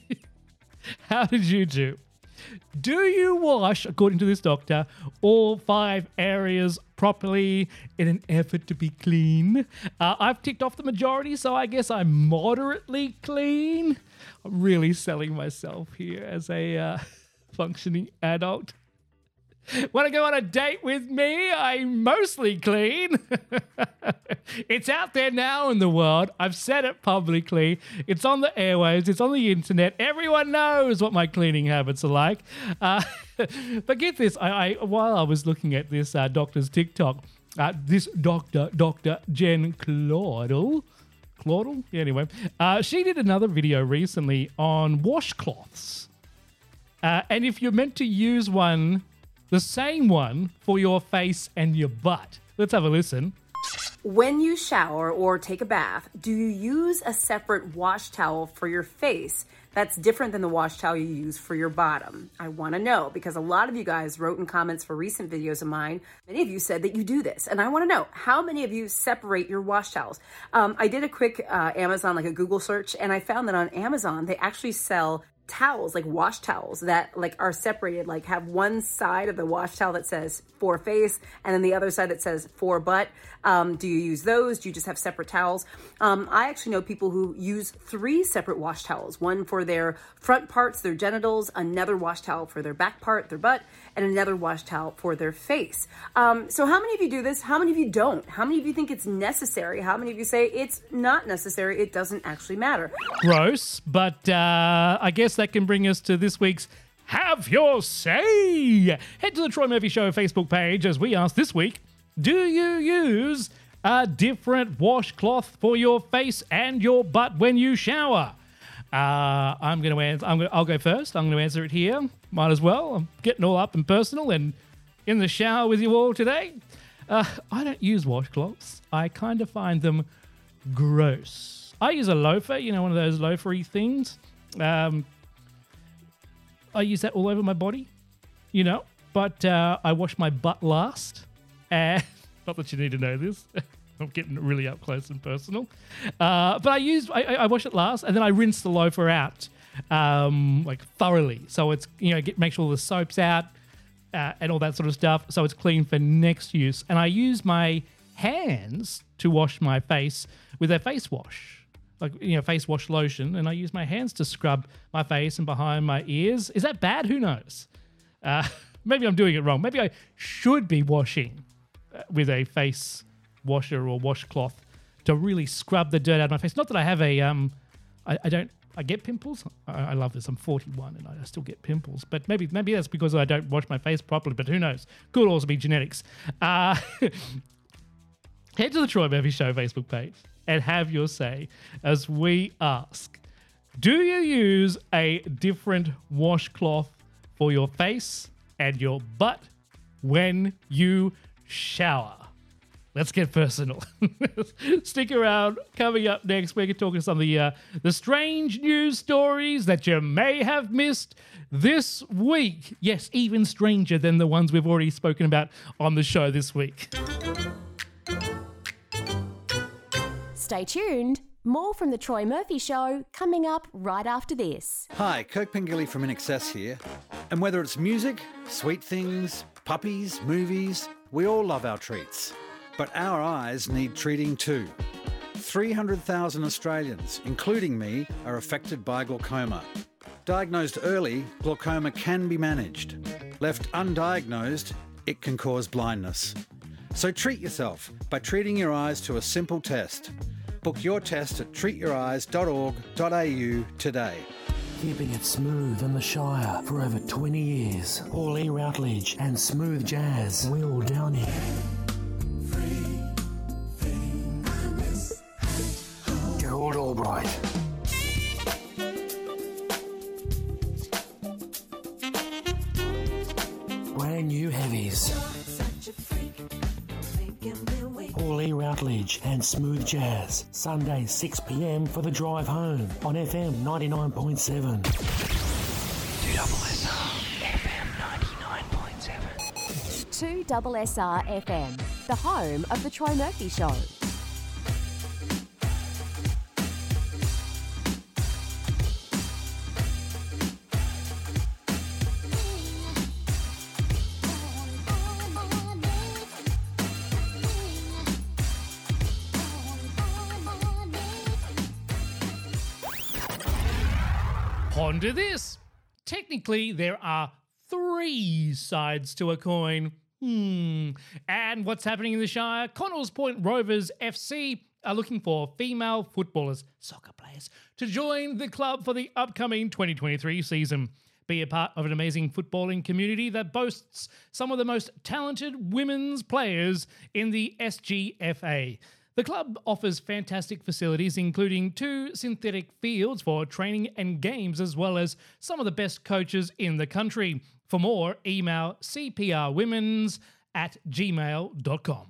[SPEAKER 11] how did you do? Do you wash, according to this doctor, all five areas properly in an effort to be clean? Uh, I've ticked off the majority, so I guess I'm moderately clean. I'm really selling myself here as a uh, functioning adult. Want to go on a date with me? I'm mostly clean. It's out there now in the world. I've said it publicly. It's on the airwaves. It's on the internet. Everyone knows what my cleaning habits are like. Uh, but get this. I, I while I was looking at this uh, doctor's TikTok, uh, this doctor, Doctor Jen Claudel, Claudel? Yeah, anyway, uh, she did another video recently on washcloths. Uh, and if you're meant to use one, the same one for your face and your butt. Let's have a listen.
[SPEAKER 1] When you shower or take a bath, do you use a separate wash towel for your face that's different than the wash towel you use for your bottom? I want to know because a lot of you guys wrote in comments for recent videos of mine. Many of you said that you do this, and I want to know how many of you separate your wash towels. Um, I did a quick uh, Amazon, like a Google search, and I found that on Amazon they actually sell towels, like wash towels that like are separated, like have one side of the wash towel that says for face and then the other side that says for butt. Um, do you use those? Do you just have separate towels? Um, I actually know people who use three separate wash towels, one for their front parts, their genitals, another wash towel for their back part, their butt, and another wash towel for their face. Um, so how many of you do this? How many of you don't? How many of you think it's necessary? How many of you say it's not necessary? It doesn't actually matter.
[SPEAKER 11] Gross, but uh, I guess that can bring us to this week's Have Your Say. Head to the Troy Murphy Show Facebook page as we ask this week, do you use a different washcloth for your face and your butt when you shower? Uh, I'm going to answer. I'm gonna, I'll go first. I'm going to answer it here. Might as well. I'm getting all up and personal and in the shower with you all today. Uh, I don't use washcloths. I kind of find them gross. I use a loafer, you know, one of those loafery things. Um, I use that all over my body, you know, but uh, I wash my butt last. And not that you need to know this. I'm getting really up close and personal. Uh, but I use, I, I wash it last, and then I rinse the loafer out, um, like thoroughly. So it's, you know, get, make sure the soap's out, uh, and all that sort of stuff, so it's clean for next use. And I use my hands to wash my face with a face wash, like, you know, face wash lotion, and I use my hands to scrub my face and behind my ears. Is that bad? Who knows? Uh, maybe I'm doing it wrong. Maybe I should be washing uh, with a face washer or washcloth to really scrub the dirt out of my face. Not that I have a, um, I, I don't, I get pimples. I, I love this. I'm forty-one and I still get pimples. But maybe maybe that's because I don't wash my face properly, but who knows? Could also be genetics. Uh, head to the Troy Murphy Show Facebook page and have your say as we ask, do you use a different washcloth for your face and your butt when you shower? Let's get personal. Stick around. Coming up next, we're going to talk to some of the, uh, the strange news stories that you may have missed this week. Yes, even stranger than the ones we've already spoken about on the show this week.
[SPEAKER 9] Stay tuned. More from The Troy Murphy Show coming up right after this.
[SPEAKER 2] Hi, Kirk Pengilly from In Excess here. And whether it's music, sweet things, puppies, movies, we all love our treats. But our eyes need treating too. three hundred thousand Australians, including me, are affected by glaucoma. Diagnosed early, glaucoma can be managed. Left undiagnosed, it can cause blindness. So treat yourself by treating your eyes to a simple test. Book your test at treat your eyes dot org dot a u today.
[SPEAKER 18] Keeping it smooth in the Shire for over twenty years. Paul E. Routledge and Smooth Jazz. Will Downey. Gerald Albright. Brand new heavies. Paul E. Routledge and Smooth Jazz. Sunday six p m for the drive home on F M ninety-nine point seven. two S R F M ninety-nine point seven.
[SPEAKER 9] two S R F M, the home of The Troy Murphy Show.
[SPEAKER 11] Ponder this. Technically, there are three sides to a coin. Hmm. And what's happening in the Shire? Connells Point Rovers F C are looking for female footballers, soccer players, to join the club for the upcoming twenty twenty-three season. Be a part of an amazing footballing community that boasts some of the most talented women's players in the S G F A. The club offers fantastic facilities, including two synthetic fields for training and games, as well as some of the best coaches in the country. For more, email c p r women's at gmail dot com.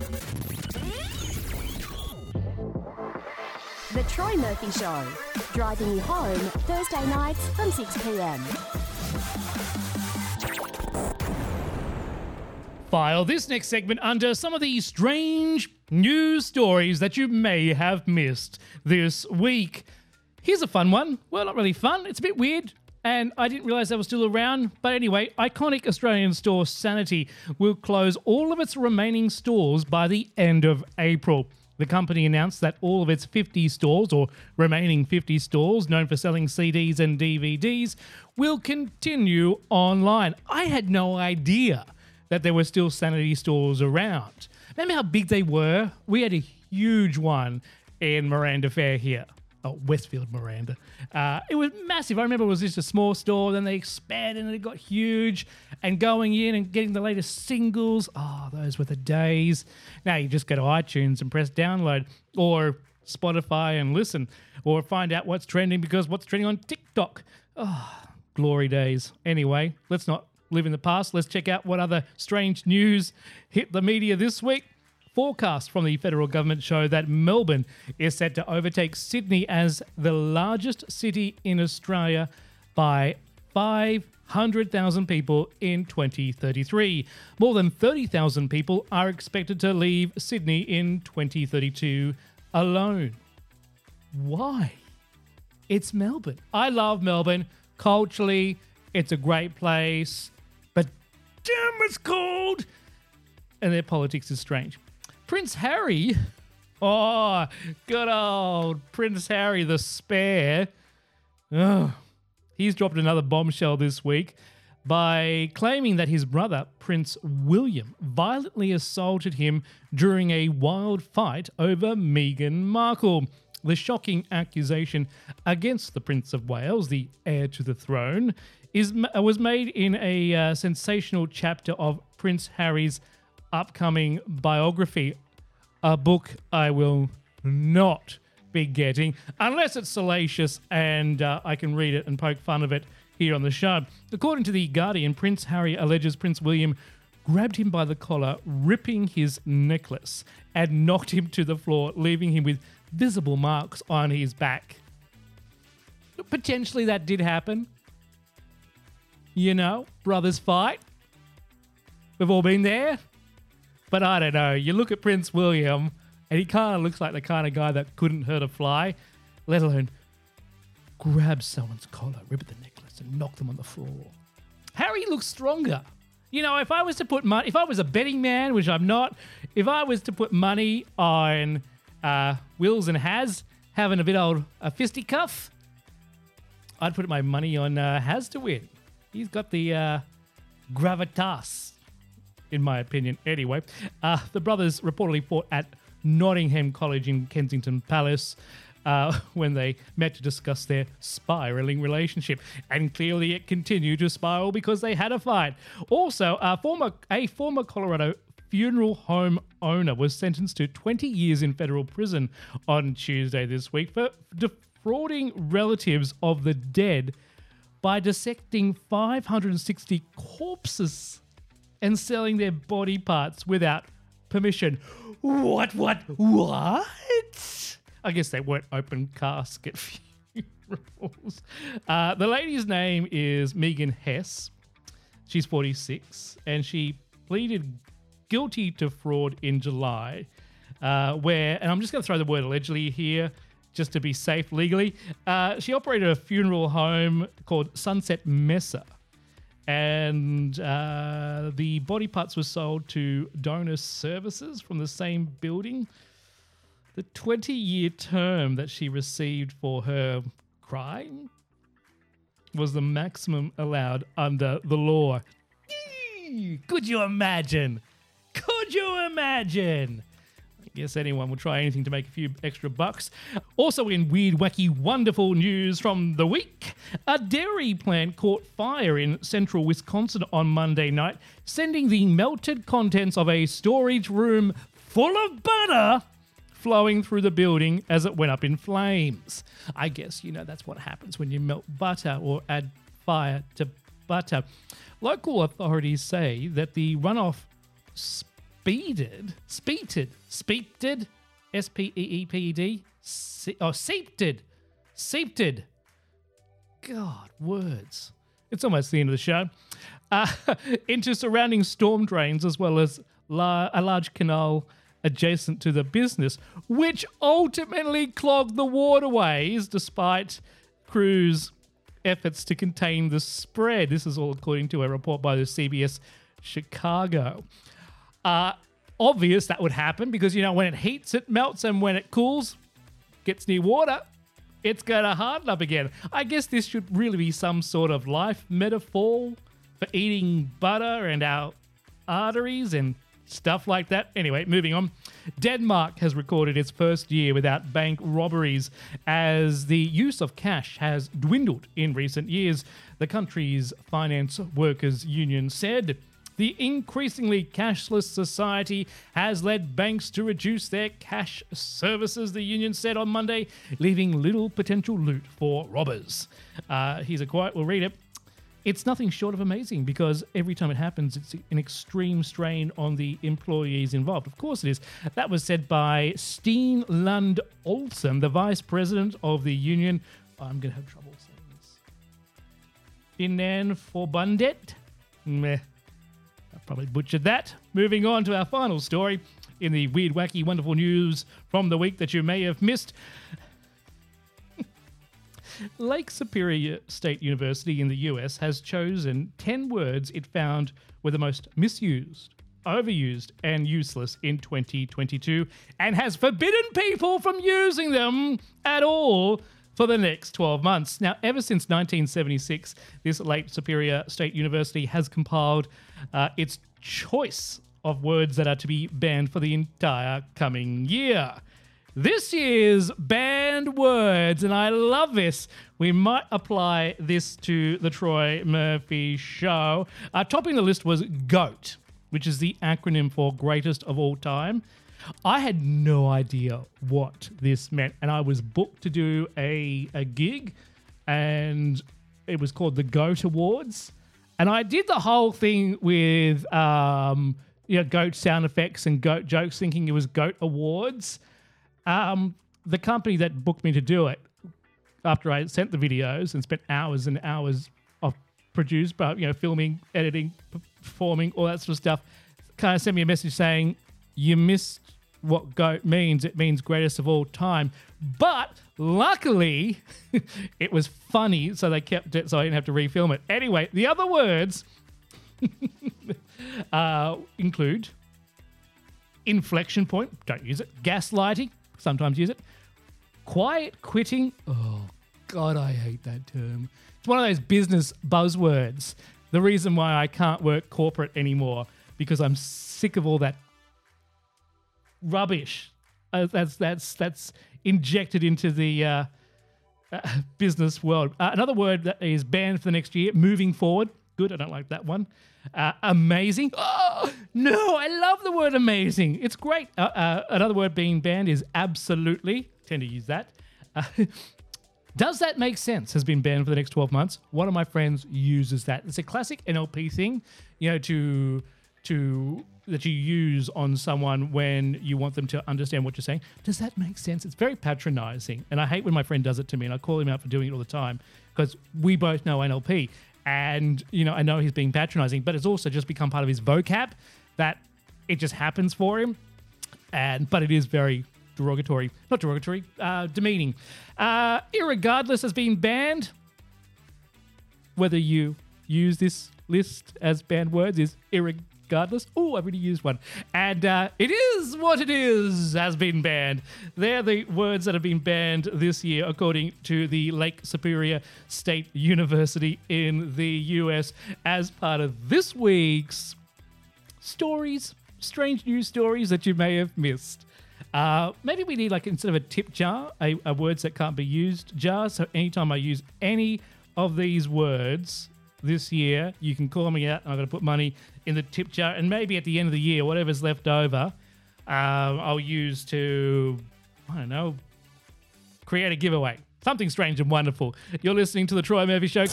[SPEAKER 9] The Troy Murphy Show, driving you home Thursday nights from six p m.
[SPEAKER 11] File this next segment under some of the strange news stories that you may have missed this week. Here's a fun one. Well, not really fun. It's a bit weird, and I didn't realise they were still around. But anyway, iconic Australian store Sanity will close all of its remaining stores by the end of April. The company announced that all of its fifty stores, or remaining fifty stores, known for selling C Ds and D V Ds, will continue online. I had no idea that there were still Sanity stores around. Remember how big they were? We had a huge one in Miranda Fair here. Oh, Westfield Miranda. Uh, it was massive. I remember it was just a small store, then they expanded and it got huge. And going in and getting the latest singles, oh, those were the days. Now you just go to iTunes and press download, or Spotify and listen, or find out what's trending, because what's trending on TikTok. Oh, glory days. Anyway, let's not live in the past. Let's check out what other strange news hit the media this week. Forecasts from the federal government show that Melbourne is set to overtake Sydney as the largest city in Australia by five hundred thousand people in twenty thirty-three. More than thirty thousand people are expected to leave Sydney in twenty thirty-two alone. Why? It's Melbourne. I love Melbourne. Culturally, it's a great place. But damn, it's cold. And their politics is strange. Prince Harry, oh, good old Prince Harry the Spare. Oh, he's dropped another bombshell this week by claiming that his brother, Prince William, violently assaulted him during a wild fight over Meghan Markle. The shocking accusation against the Prince of Wales, the heir to the throne, is was made in a uh, sensational chapter of Prince Harry's upcoming biography, a book I will not be getting unless it's salacious and uh, I can read it and poke fun of it here on the show. According to The Guardian, Prince Harry alleges Prince William grabbed him by the collar, ripping his necklace, and knocked him to the floor, leaving him with visible marks on his back. Potentially that did happen. You know, brothers fight. We've all been there. But I don't know. You look at Prince William, and he kind of looks like the kind of guy that couldn't hurt a fly, let alone grab someone's collar, rip at the necklace, and knock them on the floor. Harry looks stronger. You know, if I was to put money, if I was a betting man, which I'm not, if I was to put money on uh, Wills and Has having a bit old a fisticuff, I'd put my money on uh, Has to win. He's got the uh, gravitas, in my opinion. Anyway, uh, the brothers reportedly fought at Nottingham College in Kensington Palace uh, when they met to discuss their spiraling relationship. And clearly it continued to spiral because they had a fight. Also, a former, a former Colorado funeral home owner was sentenced to twenty years in federal prison on Tuesday this week for defrauding relatives of the dead by dissecting five hundred sixty corpses and selling their body parts without permission. What, what, what? I guess they weren't open casket funerals. Uh, the lady's name is Megan Hess. She's forty-six, and she pleaded guilty to fraud in July, uh, where, and I'm just going to throw the word allegedly here, just to be safe legally. Uh, she operated a funeral home called Sunset Mesa, and uh, the body parts were sold to donor services from the same building. The twenty-year term that she received for her crime was the maximum allowed under the law. Could you imagine? Could you imagine? I guess anyone will try anything to make a few extra bucks. Also in weird, wacky, wonderful news from the week, a dairy plant caught fire in central Wisconsin on Monday night, sending the melted contents of a storage room full of butter flowing through the building as it went up in flames. I guess, you know, that's what happens when you melt butter or add fire to butter. Local authorities say that the runoff speeded, speeded, speeded, S P E E P E D, Se- oh, seeped, seeped. God, words. It's almost the end of the show. Uh, into surrounding storm drains as well as la- a large canal adjacent to the business, which ultimately clogged the waterways despite crews' efforts to contain the spread. This is all according to a report by the C B S Chicago. Uh, obvious that would happen because, you know, when it heats, it melts, and when it cools, gets near water, it's going to harden up again. I guess this should really be some sort of life metaphor for eating butter and our arteries and stuff like that. Anyway, moving on. Denmark has recorded its first year without bank robberies as the use of cash has dwindled in recent years. The country's finance workers union said the increasingly cashless society has led banks to reduce their cash services, the union said on Monday, leaving little potential loot for robbers. Uh, here's a quote, we'll read it. It's nothing short of amazing because every time it happens, it's an extreme strain on the employees involved. Of course it is. That was said by Steen Lund Olsen, the vice president of the union. Oh, I'm going to have trouble saying this. Innen Forbundet? Meh. I probably butchered that. Moving on to our final story in the weird, wacky, wonderful news from the week that you may have missed. Lake Superior State University in the U S has chosen ten words it found were the most misused, overused, and useless in twenty twenty-two, and has forbidden people from using them at all for the next twelve months. Now, ever since nineteen seventy-six, this Lake Superior State University has compiled uh, its choice of words that are to be banned for the entire coming year. This year's banned words, and I love this. We might apply this to the Troy Murphy Show. Uh, topping the list was GOAT, which is the acronym for greatest of all time. I had no idea what this meant, and I was booked to do a, a gig, and it was called the GOAT Awards. And I did the whole thing with um, you know, GOAT sound effects and GOAT jokes, thinking it was GOAT Awards. Um, the company that booked me to do it, after I sent the videos and spent hours and hours of produced, but you know, filming, editing, performing, all that sort of stuff, kind of sent me a message saying, you missed what GOAT means. It means greatest of all time. But luckily, it was funny, so they kept it so I didn't have to refilm it. Anyway, the other words uh, include inflection point, don't use it. Gaslighting, sometimes use it. Quiet quitting, oh God, I hate that term. It's one of those business buzzwords. The reason why I can't work corporate anymore, because I'm sick of all that rubbish uh, that's that's that's injected into the uh, uh, business world. Uh, another word that is banned for the next year, moving forward. Good, I don't like that one. Uh, amazing. Oh, no, I love the word amazing. It's great. Uh, uh, another word being banned is absolutely. Tend to use that. Uh, Does that make sense? Has been banned for the next twelve months. One of my friends uses that. It's a classic N L P thing, you know, to to that you use on someone when you want them to understand what you're saying. Does that make sense? It's very patronizing, and I hate when my friend does it to me, and I call him out for doing it all the time because we both know N L P, and you know I know he's being patronizing, but it's also just become part of his vocab that it just happens for him, and but it is very derogatory, not derogatory, uh, demeaning. Uh, irregardless has been banned. Whether you use this list as banned words is irregardless. Oh, I've already used one. And uh, it is what it is has been banned. They're the words that have been banned this year, according to the Lake Superior State University in the U S, as part of this week's stories, strange news stories that you may have missed. Uh, maybe we need, like, instead of a tip jar, a, a words that can't be used jar. So anytime I use any of these words this year, you can call me out and I'm going to put money in the tip jar. And maybe at the end of the year, whatever's left over, uh, I'll use to, I don't know, create a giveaway. Something strange and wonderful. You're listening to The Troy Murphy Show.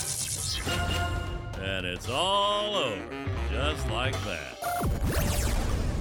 [SPEAKER 3] And it's all over, just like that.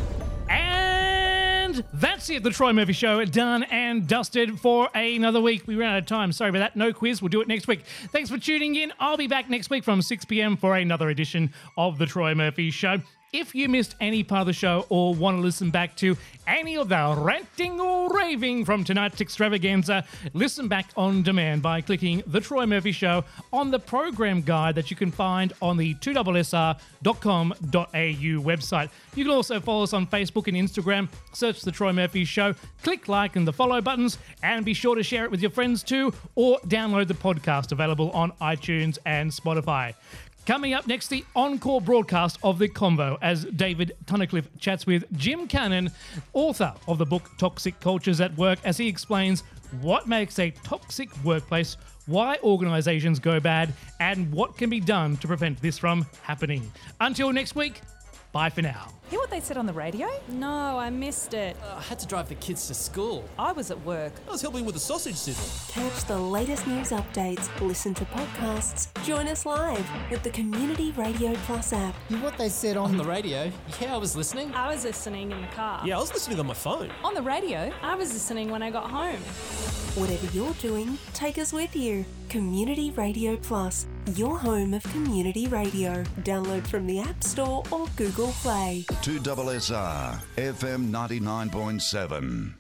[SPEAKER 11] And that's it. The Troy Murphy Show done and dusted for another week. We ran out of time. Sorry about that. No quiz. We'll do it next week. Thanks for tuning in. I'll be back next week from six p.m. for another edition of The Troy Murphy Show. If you missed any part of the show or want to listen back to any of the ranting or raving from tonight's extravaganza, listen back on demand by clicking The Troy Murphy Show on the program guide that you can find on the two S R dot com dot a u website. You can also follow us on Facebook and Instagram. Search The Troy Murphy Show, click like and the follow buttons, and be sure to share it with your friends too, or download the podcast available on iTunes and Spotify. Coming up next, the encore broadcast of The Convo as David Tunnicliffe chats with Jim Cannon, author of the book Toxic Cultures at Work, as he explains what makes a toxic workplace, why organisations go bad, and what can be done to prevent this from happening. Until next week, bye for now.
[SPEAKER 5] Hear what they said on the radio? No, I missed it.
[SPEAKER 23] Uh, I had to drive the kids to school.
[SPEAKER 5] I was at work.
[SPEAKER 23] I was helping with the sausage sizzle.
[SPEAKER 24] Catch the latest news updates, listen to podcasts, join us live with the Community Radio Plus app.
[SPEAKER 23] Hear what they said on the radio? Yeah, I was listening.
[SPEAKER 5] I was listening in the car.
[SPEAKER 23] Yeah, I was listening on my phone.
[SPEAKER 5] On the radio? I was listening when I got home.
[SPEAKER 24] Whatever you're doing, take us with you. Community Radio Plus, your home of community radio. Download from the App Store or Google Play.
[SPEAKER 25] two S S R, F M ninety-nine point seven.